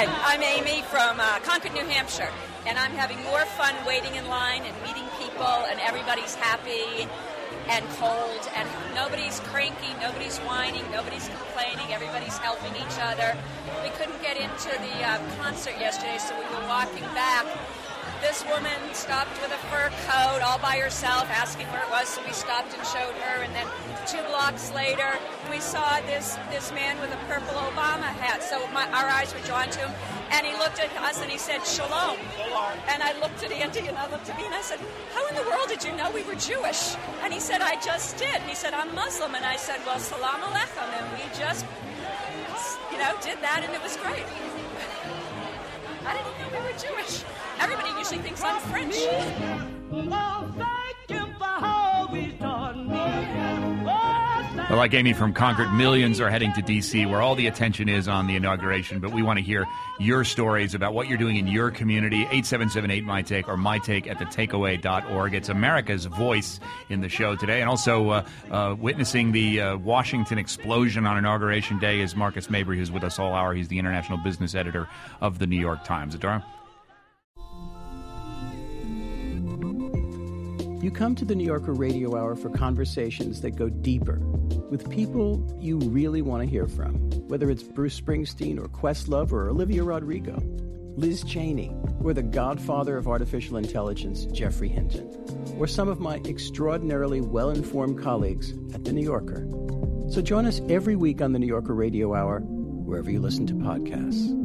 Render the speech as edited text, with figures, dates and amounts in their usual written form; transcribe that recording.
Hi, I'm Amy from Concord, New Hampshire, and I'm having more fun waiting in line and meeting people, and everybody's happy and cold, and nobody's cranky, nobody's whining, nobody's complaining, everybody's helping each other. We couldn't get into the concert yesterday, so we were walking back. This woman stopped with a fur coat all by herself, asking where it was, so we stopped and showed her, and then 2 blocks later, we saw this man with a purple Obama hat, so our eyes were drawn to him, and he looked at us and he said, Shalom. And I looked at Andy and I looked at me and I said, how in the world did you know we were Jewish? And he said, I just did. And he said, I'm Muslim. And I said, well, Salam Aleichem. And we just, did that, and it was great. I didn't know we were Jewish. Everybody usually thinks I'm French. Well, like Amy from Concord, millions are heading to D.C., where all the attention is on the inauguration. But we want to hear your stories about what you're doing in your community. 877-8MyTake or mytake@thetakeaway.org. It's America's voice in the show today. And also witnessing the Washington explosion on Inauguration Day is Marcus Mabry, who's with us all hour. He's the international business editor of the New York Times. Adora? You come to the New Yorker Radio Hour for conversations that go deeper with people you really want to hear from, whether it's Bruce Springsteen or Questlove or Olivia Rodrigo, Liz Cheney, or the godfather of artificial intelligence, Geoffrey Hinton, or some of my extraordinarily well-informed colleagues at The New Yorker. So join us every week on the New Yorker Radio Hour, wherever you listen to podcasts.